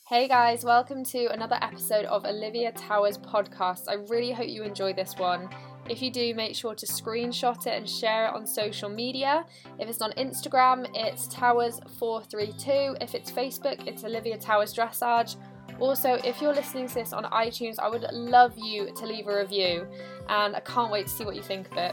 Hey guys, welcome to another episode of Olivia Towers podcast. I really hope you enjoy this one. If you do, make sure to screenshot it and share it on social media. If it's on Instagram, it's Towers432. If it's Facebook, it's Olivia Towers Dressage. Also, if you're listening to this on iTunes, I would love you to leave a review, and I can't wait to see what you think of it.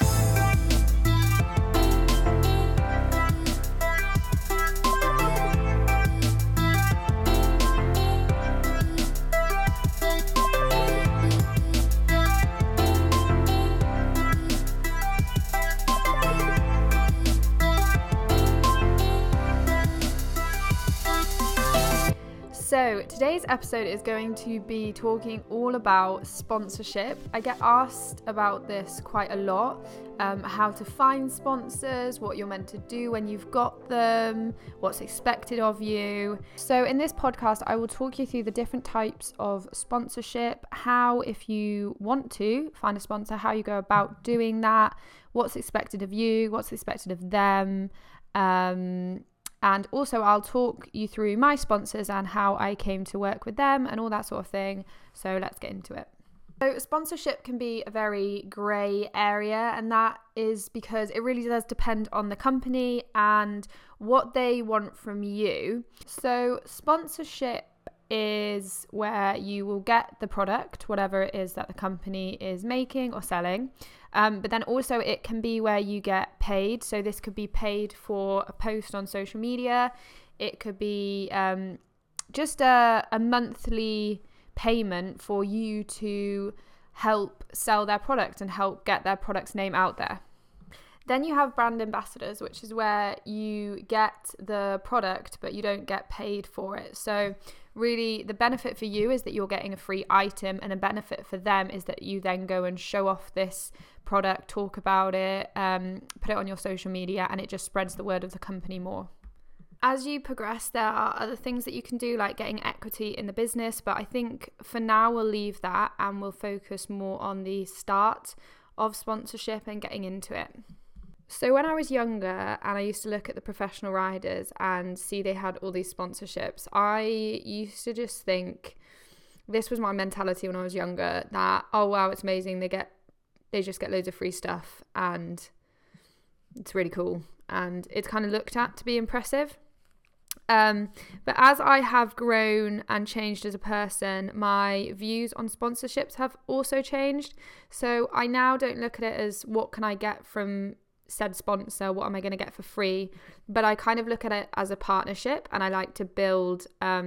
So today's episode is going to be talking all about sponsorship. I get asked about this quite a lot, how to find sponsors, what you're meant to do when you've got them, what's expected of you. So in this podcast, I will talk you through the different types of sponsorship, how, if you want to find a sponsor, how you go about doing that, what's expected of you, what's expected of them, and also I'll talk you through my sponsors and how I came to work with them and all that sort of thing. So let's get into it. So sponsorship can be a very grey area, and that is because it really does depend on the company and what they want from you. So sponsorship is where you will get the product, whatever it is that the company is making or selling. But then also it can be where you get paid. So this could be paid for a post on social media. It could be just a monthly payment for you to help sell their product and help get their product's name out there. Then you have brand ambassadors, which is where you get the product, but you don't get paid for it. So really the benefit for you is that you're getting a free item, and the benefit for them is that you then go and show off this product, talk about it, put it on your social media, and it just spreads the word of the company more. As you progress, there are other things that you can do, like getting equity in the business, but I think for now we'll leave that and we'll focus more on the start of sponsorship and getting into it. So when I was younger and I used to look at the professional riders and see they had all these sponsorships, I used to just think, this was my mentality when I was younger, that, oh wow, it's amazing, they just get loads of free stuff and it's really cool and it's kind of looked at to be impressive. But as I have grown and changed as a person, my views on sponsorships have also changed. So I now don't look at it as what can I get from said sponsor, what am I going to get for free, but I kind of look at it as a partnership, and I like to build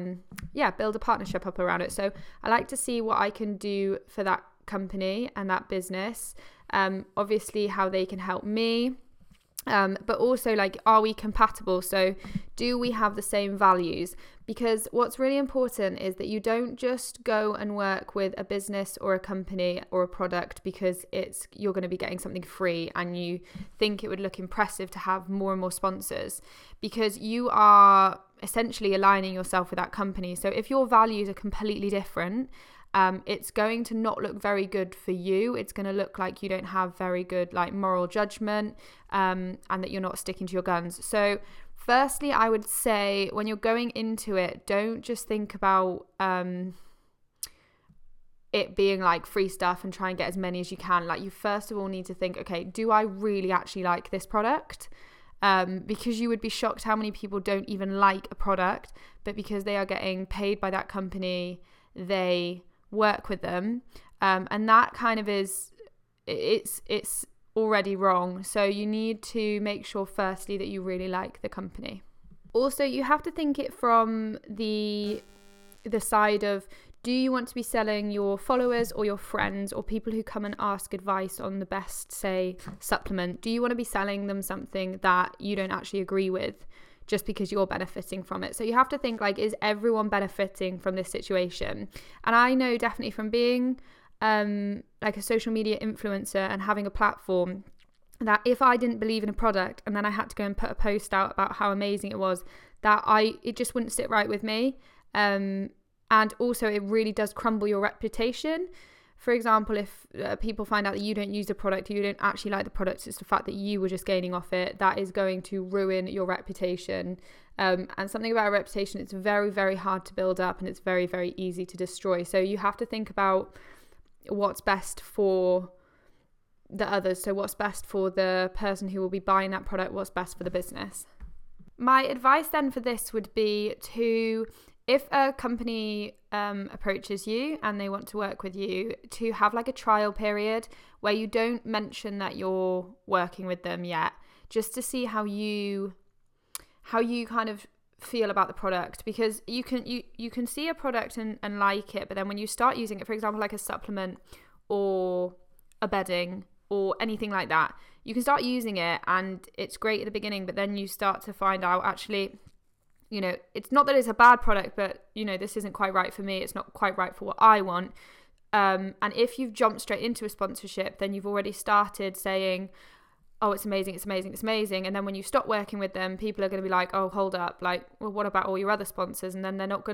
a partnership up around it. So I like to see what I can do for that company and that business, obviously how they can help me, but also like, are we compatible? So do we have the same values? Because what's really important is that you don't just go and work with a business or a company or a product because you're going to be getting something free and you think it would look impressive to have more and more sponsors, because you are essentially aligning yourself with that company. So if your values are completely different, it's going to not look very good for you. It's going to look like you don't have very good like moral judgment, and that you're not sticking to your guns. So firstly, I would say when you're going into it, don't just think about it being like free stuff and try and get as many as you can. Like, you first of all need to think, okay, do I really actually like this product? Because you would be shocked how many people don't even like a product, but because they are getting paid by that company, they work with them, and that kind of it's already wrong. So you need to make sure firstly that you really like the company. Also, you have to think it from the side of, do you want to be selling your followers or your friends or people who come and ask advice on the best, say, supplement? Do you want to be selling them something that you don't actually agree with just because you're benefiting from it? So you have to think, like, is everyone benefiting from this situation? And I know definitely from being like a social media influencer and having a platform, that if I didn't believe in a product and then I had to go and put a post out about how amazing it was, that it just wouldn't sit right with me. And also it really does crumble your reputation for example, if people find out that you don't use the product, you don't actually like the product, it's the fact that you were just gaining off it, that is going to ruin your reputation. And something about a reputation, it's very, very hard to build up and it's very, very easy to destroy. So you have to think about what's best for the others. So what's best for the person who will be buying that product, what's best for the business. My advice then for this would be to, if a company approaches you and they want to work with you, to have like a trial period where you don't mention that you're working with them yet, just to see how you kind of feel about the product, because you can see a product and like it, but then when you start using it, for example, like a supplement or a bedding or anything like that, you can start using it and it's great at the beginning, but then you start to find out actually, it's not that it's a bad product, but this isn't quite right for me, it's not quite right for what I want. And if you've jumped straight into a sponsorship, then you've already started saying, oh, it's amazing, it's amazing, it's amazing. And then when you stop working with them, people are going to be like, oh, hold up. Like, well, what about all your other sponsors? And then they're not going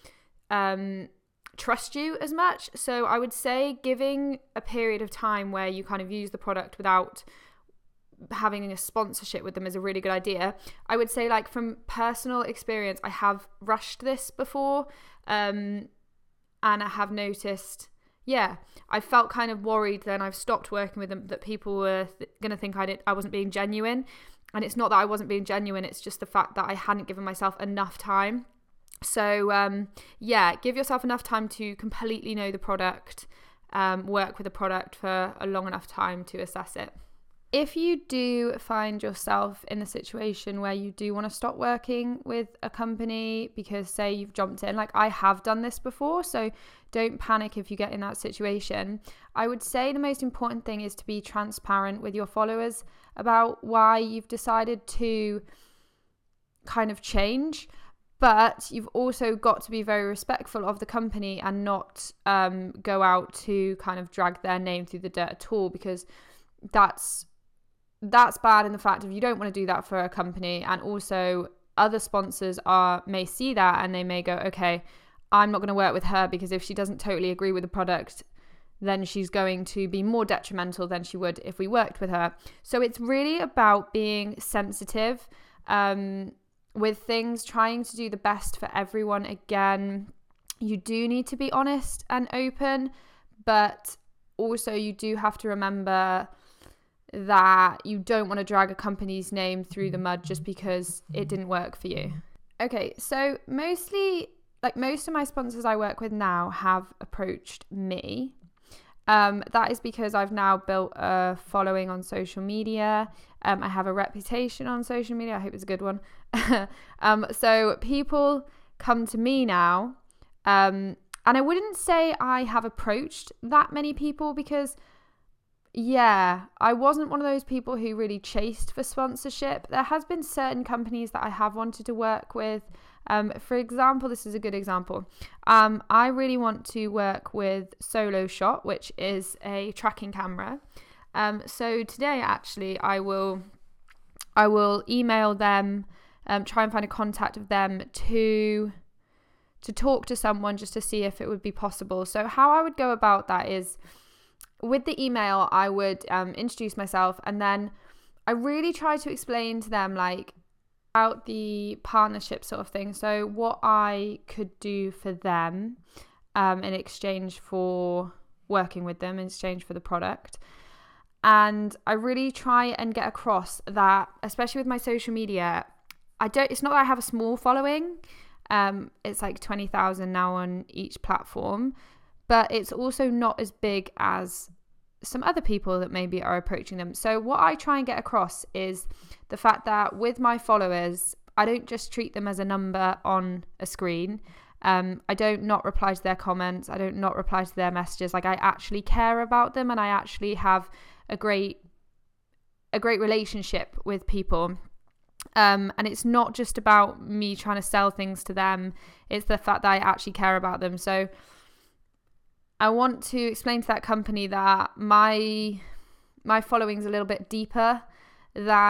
to trust you as much. So I would say giving a period of time where you kind of use the product without having a sponsorship with them is a really good idea. I would say, like, from personal experience, I have rushed this before. And I have noticed, I felt kind of worried then I've stopped working with them that people were going to think I wasn't being genuine. And it's not that I wasn't being genuine, it's just the fact that I hadn't given myself enough time. So, give yourself enough time to completely know the product, work with the product for a long enough time to assess it. If you do find yourself in a situation where you do want to stop working with a company because, say, you've jumped in, like I have done this before, so don't panic if you get in that situation. I would say the most important thing is to be transparent with your followers about why you've decided to kind of change, but you've also got to be very respectful of the company and not go out to kind of drag their name through the dirt at all, because that's bad in the fact of you don't want to do that for a company. And also other sponsors may see that and they may go, okay, I'm not going to work with her because if she doesn't totally agree with the product, then she's going to be more detrimental than she would if we worked with her. So it's really about being sensitive with things, trying to do the best for everyone. Again, you do need to be honest and open, but also you do have to remember that you don't want to drag a company's name through the mud just because it didn't work for you. Okay, so most of my sponsors I work with now have approached me. That is because I've now built a following on social media. I have a reputation on social media. I hope it's a good one. So people come to me now. And I wouldn't say I have approached that many people because I wasn't one of those people who really chased for sponsorship. There has been certain companies that I have wanted to work with. For example, this is a good example. I really want to work with Solo Shot, which is a tracking camera. So today, actually, I will email them, try and find a contact of them to talk to someone just to see if it would be possible. So how I would go about that is, with the email, I would introduce myself, and then I really try to explain to them about the partnership sort of thing. So what I could do for them in exchange for working with them, in exchange for the product. And I really try and get across that, especially with my social media, it's not that I have a small following. It's like 20,000 now on each platform. But it's also not as big as some other people that maybe are approaching them. So what I try and get across is the fact that with my followers, I don't just treat them as a number on a screen. I don't not reply to their comments. I don't not reply to their messages. I actually care about them, and I actually have a great relationship with people. And it's not just about me trying to sell things to them. It's the fact that I actually care about them. So I want to explain to that company that my following's a little bit deeper than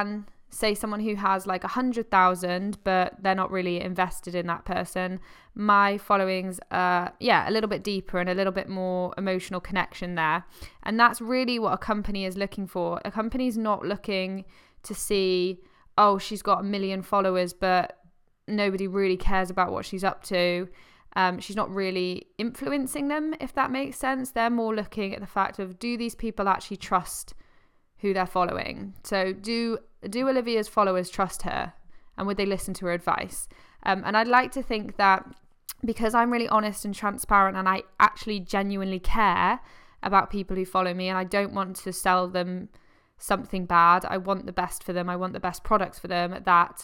say someone who has like 100,000, but they're not really invested in that person. My followings are, a little bit deeper and a little bit more emotional connection there. And that's really what a company is looking for. A company's not looking to see, oh, she's got 1 million followers, but nobody really cares about what she's up to. She's not really influencing them, if that makes sense. They're more looking at the fact of, do these people actually trust who they're following? So do Olivia's followers trust her, and would they listen to her advice? And I'd like to think that because I'm really honest and transparent, and I actually genuinely care about people who follow me, and I don't want to sell them something bad. I want the best for them. I want the best products for them. That,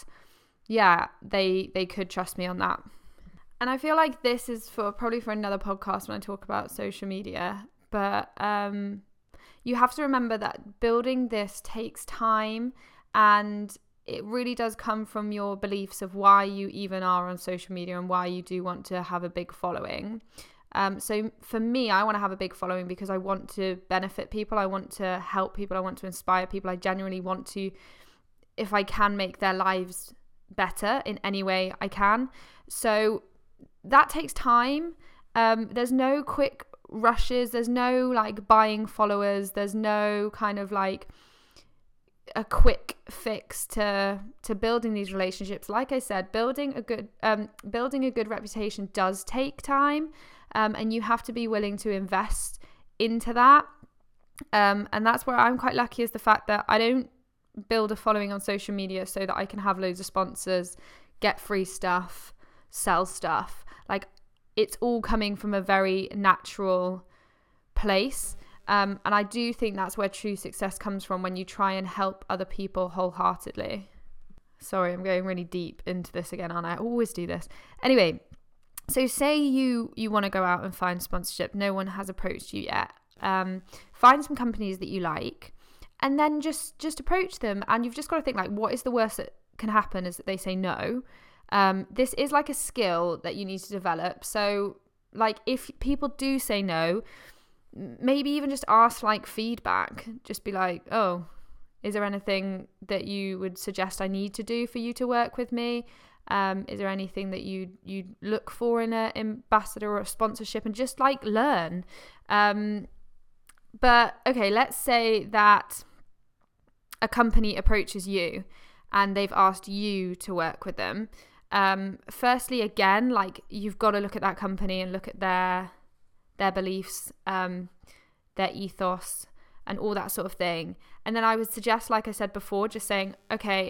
they could trust me on that. And I feel like this is probably for another podcast when I talk about social media. But you have to remember that building this takes time, and it really does come from your beliefs of why you even are on social media and why you do want to have a big following. So for me, I want to have a big following because I want to benefit people. I want to help people. I want to inspire people. I genuinely want to, if I can, make their lives better in any way I can. So that takes time. There's no quick rushes. There's no like buying followers. There's no kind of like a quick fix to building these relationships. Like I said, building a good reputation does take time, and you have to be willing to invest into that. And that's where I'm quite lucky, is the fact that I don't build a following on social media so that I can have loads of sponsors, get free stuff, sell stuff. Like, it's all coming from a very natural place. And I do think that's where true success comes from, when you try and help other people wholeheartedly. Sorry, I'm going really deep into this again, aren't I? I always do this. Anyway, so say you want to go out and find sponsorship. No one has approached you yet. Find some companies that you like, and then just approach them. And you've just got to think, like, what is the worst that can happen is that they say no. This is like a skill that you need to develop. So, like, if people do say no, maybe even just ask like feedback. Just be like, oh, is there anything that you would suggest I need to do for you to work with me? Is there anything that you look for in an ambassador or a sponsorship? And just like learn. But okay, let's say that a company approaches you and they've asked you to work with them. Firstly, again, like, you've got to look at that company and look at their beliefs, their ethos, and all that sort of thing. And then I would suggest, like I said before, just saying, okay,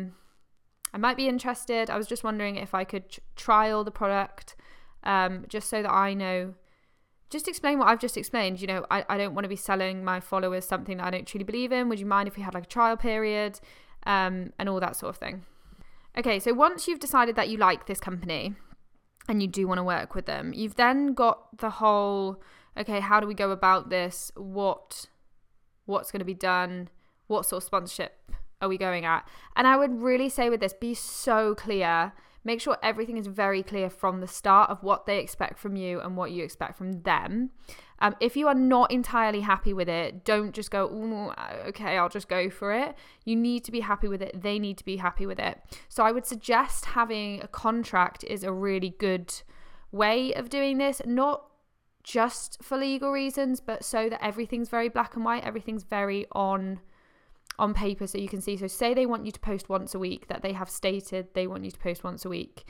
I might be interested. I was just wondering if I could trial the product, just so that I know. Just explain what I've just explained. You know, I don't want to be selling my followers something that I don't truly believe in. Would you mind if we had like a trial period, and all that sort of thing? Okay, so once you've decided that you like this company and you do want to work with them, you've then got the whole, okay, how do we go about this? What's going to be done? What sort of sponsorship are we going at? And I would really say with this, be so clear. Make sure everything is very clear from the start of what they expect from you and what you expect from them. If you are not entirely happy with it, don't just go, okay, I'll just go for it. You need to be happy with it. They need to be happy with it. So I would suggest having a contract is a really good way of doing this, not just for legal reasons, but so that everything's very black and white, everything's very on paper so you can see. So say they want you to post once a week, that they have stated they want you to post once a week.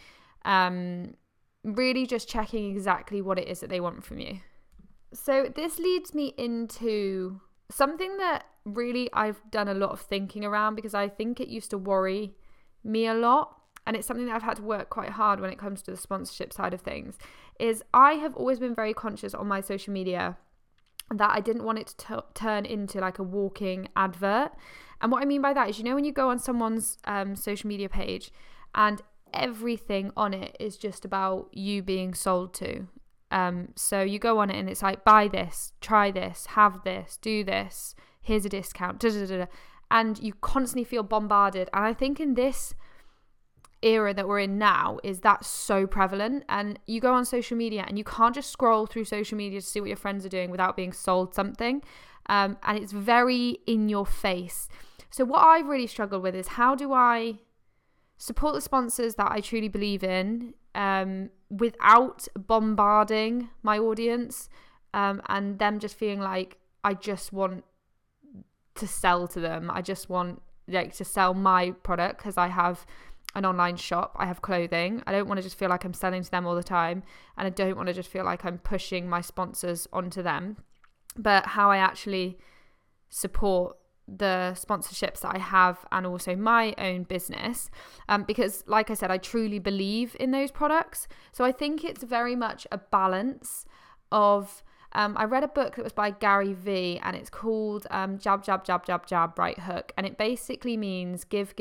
Really just checking exactly what it is that they want from you. So this leads me into something that really I've done a lot of thinking around, because I think it used to worry me a lot. And it's something that I've had to work quite hard when it comes to the sponsorship side of things, is I have always been very conscious on my social media that I didn't want it to turn into like a walking advert. And what I mean by that is, you know, when you go on someone's social media page and everything on it is just about you being sold to. So you go on it and it's like, buy this, try this, have this, do this, here's a discount, and you constantly feel bombarded. And I think in this era that we're in now is that so prevalent, and you go on social media and you can't just scroll through social media to see what your friends are doing without being sold something, and it's very in your face. So what I've really struggled with is, how do I support the sponsors that I truly believe in without bombarding my audience and them just feeling like I just want to sell to them. I just want to sell my product because I have an online shop, I have clothing. I don't want to just feel like I'm selling to them all the time, and I don't want to just feel like I'm pushing my sponsors onto them. But how I actually support the sponsorships that I have and also my own business, because like I said, I truly believe in those products. So I think it's very much a balance of I read a book that was by Gary Vee, and it's called Jab, Jab, Jab, Jab, Jab, Right Hook. And it basically means give,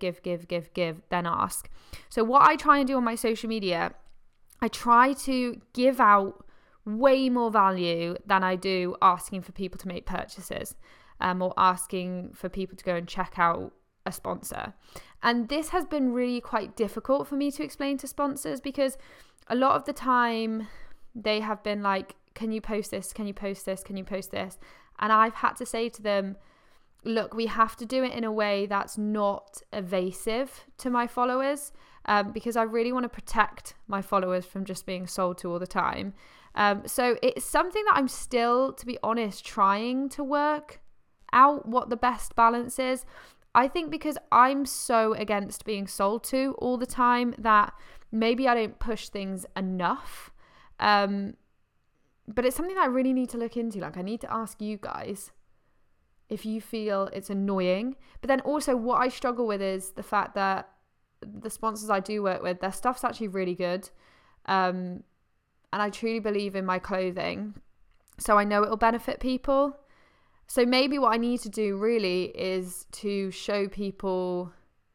then ask. So what I try and do on my social media, I try to give out way more value than I do asking for people to make purchases or asking for people to go and check out a sponsor. And this has been really quite difficult for me to explain to sponsors, because a lot of the time they have been like, can you post this? Can you post this? Can you post this? And I've had to say to them, look, we have to do it in a way that's not evasive to my followers, because I really want to protect my followers from just being sold to all the time. So it's something that I'm still, to be honest, trying to work out what the best balance is. I think because I'm so against being sold to all the time that maybe I don't push things enough. But it's something that I really need to look into. Like, I need to ask you guys if you feel it's annoying. But then also what I struggle with is the fact that the sponsors I do work with, their stuff's actually really good. And I truly believe in my clothing. So I know it'll benefit people. So maybe what I need to do really is to show people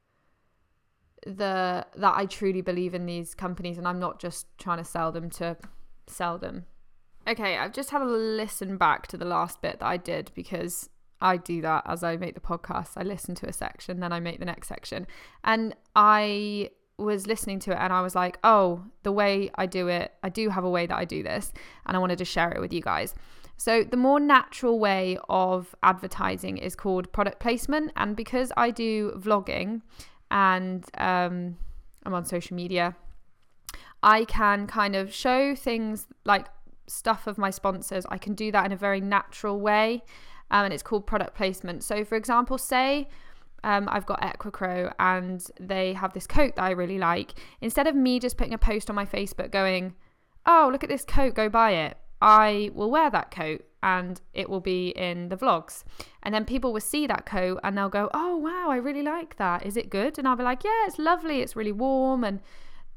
that I truly believe in these companies, and I'm not just trying to sell them to sell them. Okay, I've just had a listen back to the last bit that I did, because I do that as I make the podcast. I listen to a section, then I make the next section. And I was listening to it and I was like, oh, the way I do it, I do have a way that I do this, and I wanted to share it with you guys. So the more natural way of advertising is called product placement. And because I do vlogging and I'm on social media, I can kind of show things like stuff of my sponsors. I can do that in a very natural way, and it's called product placement. So for example, say I've got EquiCrow and they have this coat that I really like. Instead of me just putting a post on my Facebook going, oh, look at this coat, go buy it, I will wear that coat and it will be in the vlogs, and then people will see that coat and they'll go, oh wow, I really like that, is it good? And I'll be like, yeah, it's lovely, it's really warm, and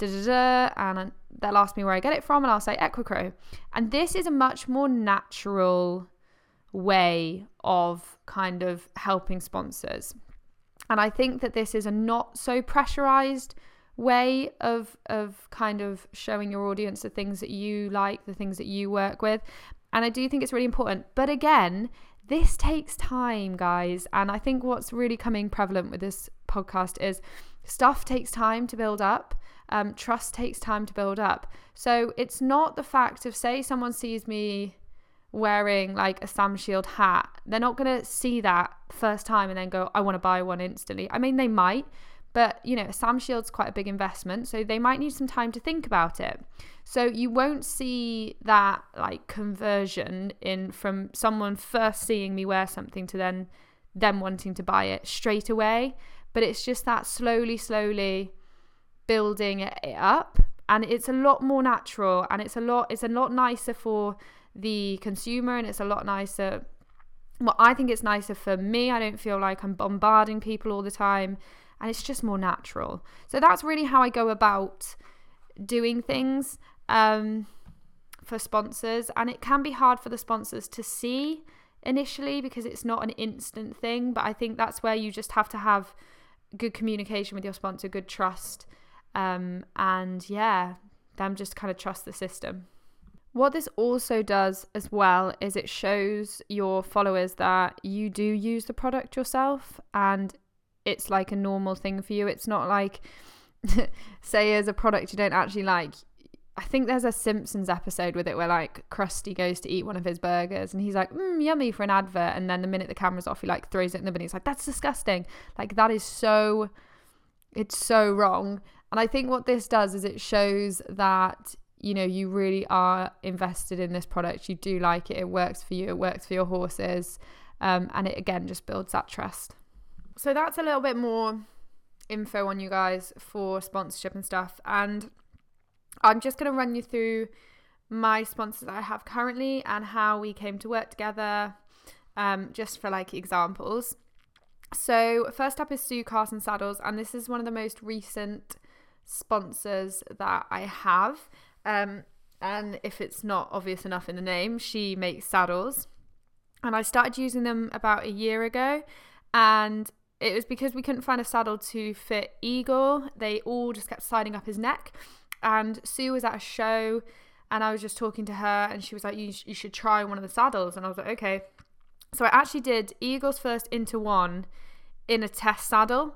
and they'll ask me where I get it from, and I'll say EquiCrow. And this is a much more natural way of kind of helping sponsors. And I think that this is a not so pressurized way of kind of showing your audience the things that you like, the things that you work with. And I do think it's really important. But again, this takes time, guys. And I think what's really coming prevalent with this podcast is stuff takes time to build up. Trust takes time to build up. So it's not the fact of, say someone sees me wearing like a Sam Shield hat, they're not going to see that first time and then go, I want to buy one instantly. I mean, they might, but you know, Sam Shield's quite a big investment, so they might need some time to think about it. So you won't see that like conversion in from someone first seeing me wear something to then them wanting to buy it straight away. But it's just that slowly building it up, and it's a lot more natural, and it's a lot nicer for the consumer, and it's a lot nicer. Well, I think it's nicer for me. I don't feel like I'm bombarding people all the time, and it's just more natural. So that's really how I go about doing things for sponsors. And it can be hard for the sponsors to see initially because it's not an instant thing, but I think that's where you just have to have good communication with your sponsor, good trust, and yeah, them just kind of trust the system. What this also does as well is it shows your followers that you do use the product yourself and it's like a normal thing for you. It's not like say as a product you don't actually like. I think there's a Simpsons episode with it where like Krusty goes to eat one of his burgers and he's like, yummy, for an advert, and then the minute the camera's off he like throws it in the bin. He's like, that's disgusting. Like, that is so, it's so wrong. And I think what this does is it shows that, you know, you really are invested in this product, you do like it, it works for you, it works for your horses, and it again just builds that trust. So that's a little bit more info on you guys for sponsorship and stuff, and I'm just going to run you through my sponsors that I have currently and how we came to work together, just for like examples. So first up is Sue Carson Saddles, and this is one of the most recent sponsors that I have. And if it's not obvious enough in the name, she makes saddles. And I started using them about a year ago, and it was because we couldn't find a saddle to fit Eagle. They all just kept sliding up his neck. And Sue was at a show and I was just talking to her and she was like, you should try one of the saddles. And I was like, okay. So I actually did Eagle's first Into One in a test saddle,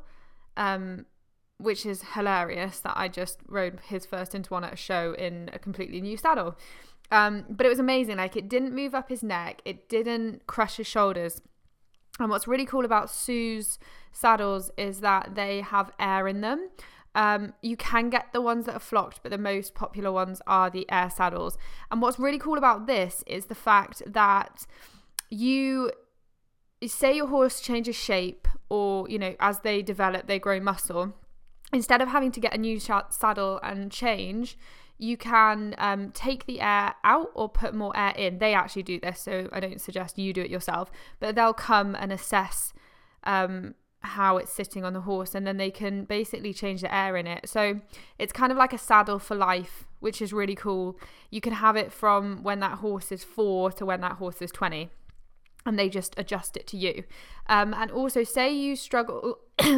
which is hilarious that I just rode his first Into One at a show in a completely new saddle. But it was amazing. Like, it didn't move up his neck. It didn't crush his shoulders. And what's really cool about Sue's saddles is that they have air in them. You can get the ones that are flocked, but the most popular ones are the air saddles. And what's really cool about this is the fact that you say your horse changes shape, or, you know, as they develop, they grow muscle. Instead of having to get a new saddle and change, you can take the air out or put more air in. They actually do this, so I don't suggest you do it yourself, but they'll come and assess how it's sitting on the horse, and then they can basically change the air in it. So it's kind of like a saddle for life, which is really cool. You can have it from when that horse is 4 to when that horse is 20, and they just adjust it to you. And also, say you struggle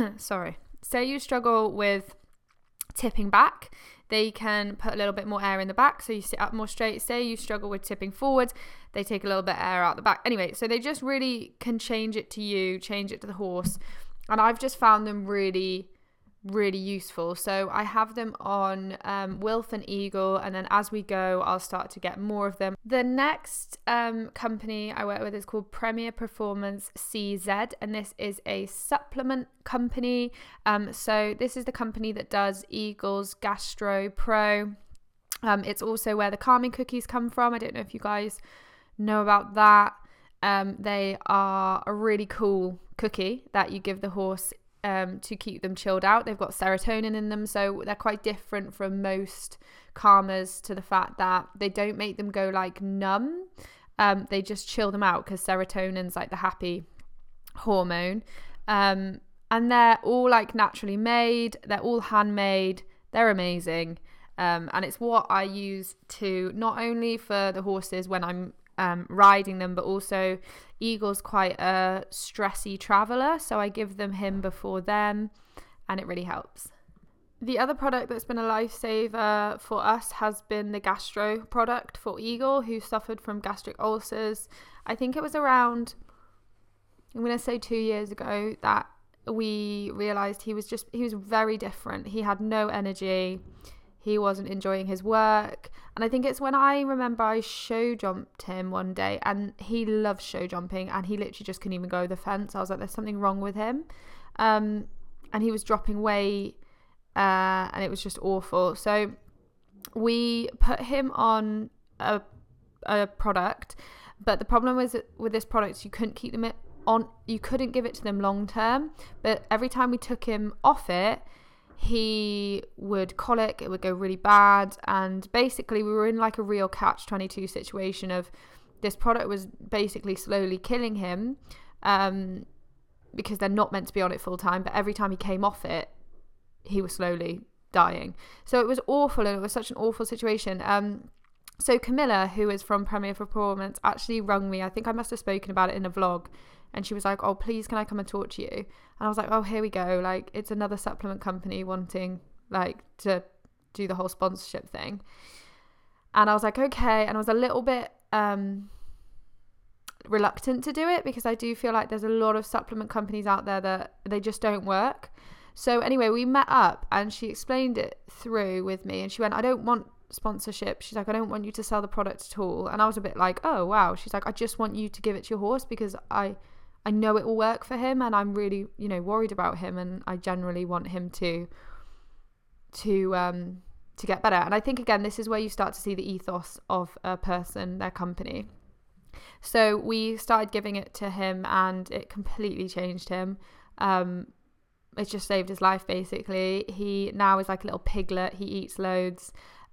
with tipping back, they can put a little bit more air in the back so you sit up more straight. Say you struggle with tipping forwards, they take a little bit of air out the back. Anyway, so they just really can change it to you, change it to the horse. And I've just found them really, really useful. So I have them on Wilf and Eagle, and then as we go, I'll start to get more of them. The next company I work with is called Premier Performance CZ, and this is a supplement company. So this is the company that does Eagle's Gastro Pro. It's also where the calming cookies come from. I don't know if you guys know about that. They are a really cool cookie that you give the horse to keep them chilled out. They've got serotonin in them, so they're quite different from most calmers, to the fact that they don't make them go like numb. They just chill them out, because serotonin's like the happy hormone. And they're all like naturally made, they're all handmade, they're amazing. And it's what I use to, not only for the horses when I'm riding them, but also Eagle's quite a stressy traveller, so I give them him before them, and it really helps. The other product that's been a lifesaver for us has been the Gastro product for Eagle, who suffered from gastric ulcers. I think it was around, I'm going to say 2 years ago, that we realised he was very different. He had no energy. He wasn't enjoying his work. And I think it's when I remember I show jumped him one day, and he loves show jumping, and he literally just couldn't even go over the fence. I was like, there's something wrong with him. And he was dropping weight, and it was just awful. So we put him on a product, but the problem was with this product, you couldn't keep them on, you couldn't give it to them long term. But every time we took him off it, he would colic, it would go really bad, and basically we were in like a real catch-22 situation of this product was basically slowly killing him, because they're not meant to be on it full time, but every time he came off it, he was slowly dying. So it was awful, and it was such an awful situation. So Camilla, who is from Premier Performance, actually rung me. I think I must have spoken about it in a vlog, and she was like, oh, please, can I come and talk to you? And I was like, oh, here we go. Like, it's another supplement company wanting, like, to do the whole sponsorship thing. And I was like, okay. And I was a little bit reluctant to do it, because I do feel like there's a lot of supplement companies out there that they just don't work. So anyway, we met up and she explained it through with me, and she went, I don't want sponsorship. She's like, I don't want you to sell the product at all. And I was a bit like, oh wow. She's like, I just want you to give it to your horse because I know it will work for him, and I'm really, you know, worried about him, and I generally want him to get better. And I think, again, this is where you start to see the ethos of a person, their company. So we started giving it to him, and it completely changed him. It just saved his life, basically. He now is like a little piglet. He eats loads.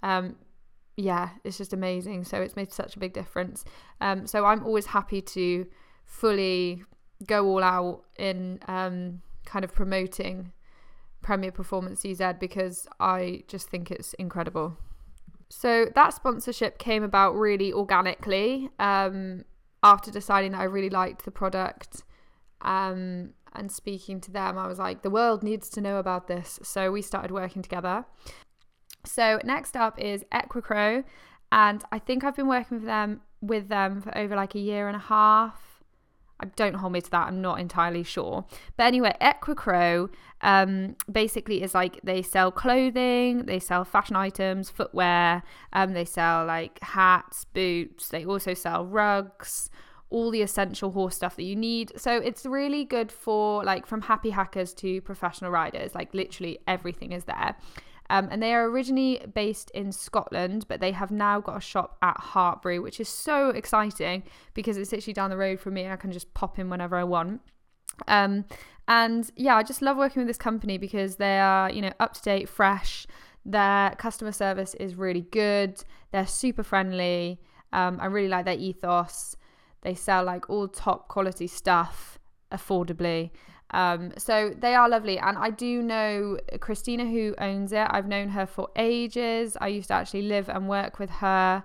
Yeah, it's just amazing. So it's made such a big difference. So I'm always happy to fully go all out in kind of promoting Premier Performance CZ, because I just think it's incredible. So that sponsorship came about really organically after deciding that I really liked the product, and speaking to them, I was like, the world needs to know about this. So we started working together. So next up is EquiCrow, and I think I've been working with them for over like a year and a half. Don't hold me to that, I'm not entirely sure. But anyway, EquiCrow basically is like, they sell clothing, they sell fashion items, footwear, they sell like hats, boots, they also sell rugs, all the essential horse stuff that you need. So it's really good for like from happy hackers to professional riders, like literally everything is there. And they are originally based in Scotland, but they have now got a shop at Hartbury, which is so exciting because it's literally down the road from me and I can just pop in whenever I want. And yeah, I just love working with this company because they are, you know, up to date, fresh. Their customer service is really good. They're super friendly. I really like their ethos. They sell like all top quality stuff affordably. So they are lovely, and I do know Christina, who owns it. I've known her for ages. I used to actually live and work with her,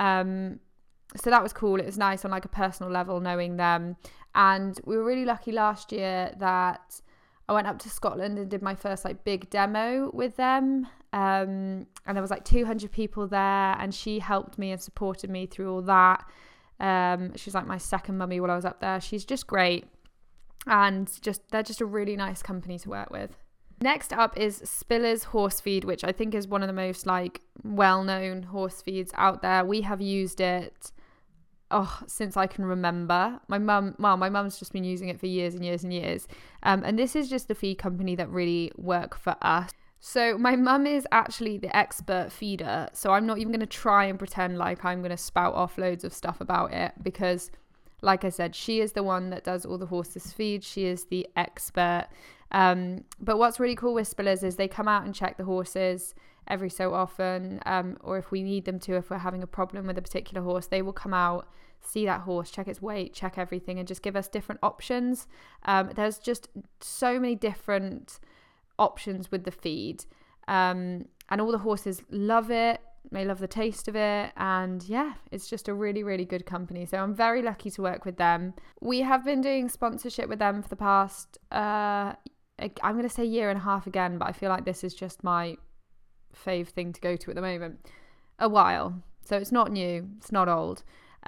so that was cool. It was nice on like a personal level knowing them, and we were really lucky last year that I went up to Scotland and did my first like big demo with them, and there was like 200 people there, and she helped me and supported me through all that. She's like my second mummy while I was up there. She's just great. And they're just a really nice company to work with. Next up is Spiller's Horse Feed, which I think is one of the most like well-known horse feeds out there. We have used it since I can remember. My mum's just been using it for years and years and years. And this is just the feed company that really work for us. So my mum is actually the expert feeder. So I'm not even going to try and pretend like I'm going to spout off loads of stuff about it, because like I said, she is the one that does all the horses' feed. She is the expert. But what's really cool with Spillers is they come out and check the horses every so often, or if we need them to, if we're having a problem with a particular horse, they will come out, see that horse, check its weight, check everything, and just give us different options. There's just so many different options with the feed, and all the horses love it. They love the taste of it, and yeah, it's just a really, really good company. So I'm very lucky to work with them. We have been doing sponsorship with them for the past I'm going to say year and a half again, but I feel like this is just my fave thing to go to at the moment. A while, so it's not new, it's not old.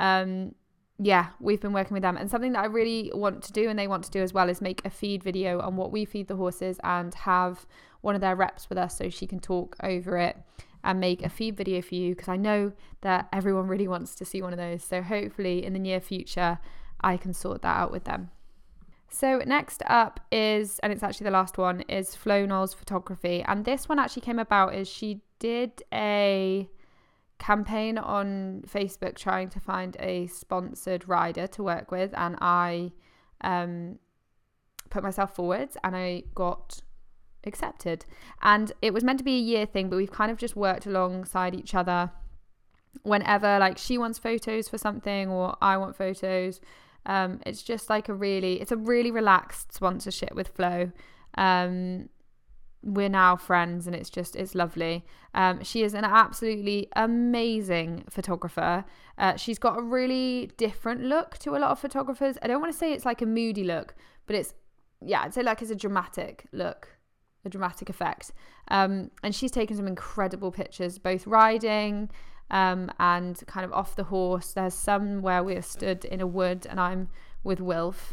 Yeah, we've been working with them, and something that I really want to do, and they want to do as well, is make a feed video on what we feed the horses and have one of their reps with us so she can talk over it and make a feed video for you, because I know that everyone really wants to see one of those. So hopefully in the near future I can sort that out with them. So next up is, and it's actually the last one, is Flo Knowles Photography. And this one actually came about as she did a campaign on Facebook trying to find a sponsored rider to work with, and I put myself forward and I got accepted. And it was meant to be a year thing, but we've kind of just worked alongside each other whenever like she wants photos for something or I want photos. It's just like a really relaxed sponsorship with Flo. We're now friends, and it's lovely. She is an absolutely amazing photographer. She's got a really different look to a lot of photographers. I don't want to say it's like a moody look, but I'd say like it's a dramatic look, a dramatic effect. And she's taken some incredible pictures, both riding and kind of off the horse. There's some where we're stood in a wood and I'm with Wilf,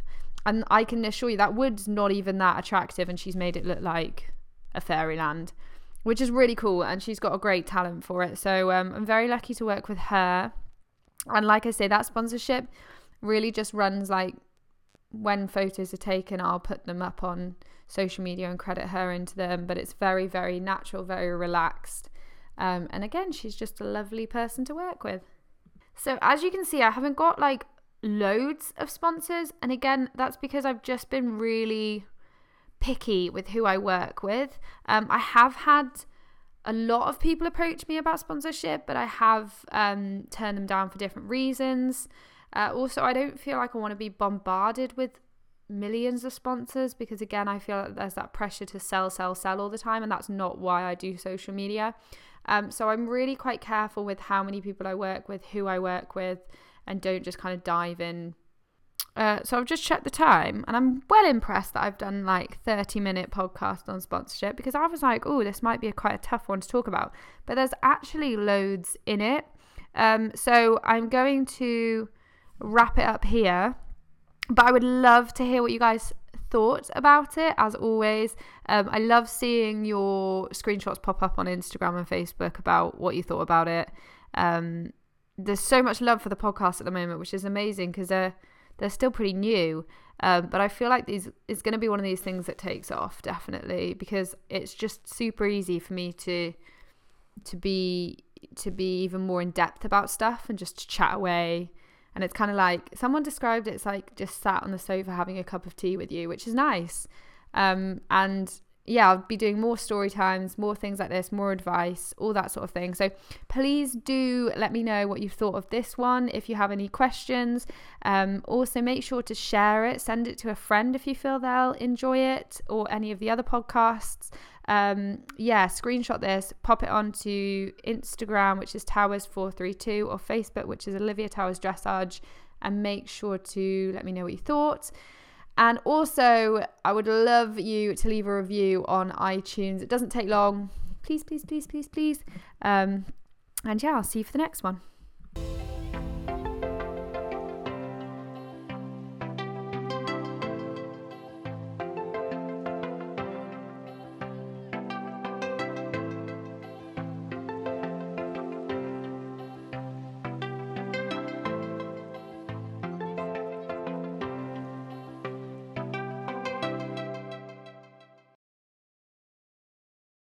And I can assure you that wood's not even that attractive, and she's made it look like a fairyland, which is really cool, and she's got a great talent for it. So I'm very lucky to work with her. And like I say, that sponsorship really just runs like when photos are taken, I'll put them up on social media and credit her into them, but it's very, very natural, very relaxed. And again, she's just a lovely person to work with. So as you can see, I haven't got like loads of sponsors, and again, that's because I've just been really picky with who I work with. I have had a lot of people approach me about sponsorship, but I have turned them down for different reasons. Also, I don't feel like I want to be bombarded with millions of sponsors, because again, I feel like there's that pressure to sell all the time, and that's not why I do social media. So I'm really quite careful with how many people I work with, who I work with, and don't just kind of dive in. So I've just checked the time, and I'm well impressed that I've done like 30-minute podcast on sponsorship, because I was like, oh, this might be quite a tough one to talk about, but there's actually loads in it. So I'm going to wrap it up here, but I would love to hear what you guys thought about it. As always, I love seeing your screenshots pop up on Instagram and Facebook about what you thought about it. There's so much love for the podcast at the moment, which is amazing, because they're still pretty new, but I feel like it's going to be one of these things that takes off, definitely, because it's just super easy for me to be even more in depth about stuff and just to chat away. And it's kind of like, someone described it's like just sat on the sofa having a cup of tea with you, which is nice. And yeah, I'll be doing more story times, more things like this, more advice, all that sort of thing. So please do let me know what you've thought of this one. If you have any questions, also make sure to share it, send it to a friend if you feel they'll enjoy it, or any of the other podcasts. Screenshot this, pop it onto Instagram, which is Towers432, or Facebook, which is Olivia Towers Dressage, and make sure to let me know what you thought. And also, I would love you to leave a review on iTunes. It doesn't take long. Please, please, please, please, please. And yeah, I'll see you for the next one.